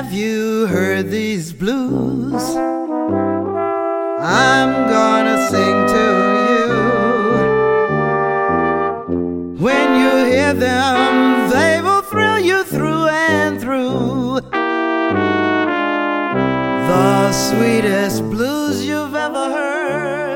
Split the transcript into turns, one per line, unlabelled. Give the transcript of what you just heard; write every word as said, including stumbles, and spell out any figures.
Have you heard these blues? I'm gonna sing to you. When you hear them, they will thrill you through and through. The sweetest blues you've ever heard.